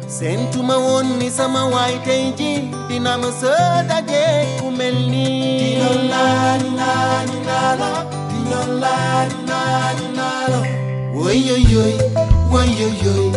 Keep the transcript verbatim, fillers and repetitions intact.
Sentuma woon ni sama waay tey ji dina ma sa daje ku mel nii. Dina la dina dina la dina la dina dina la. Woy yoy yoy woy yoy yoy.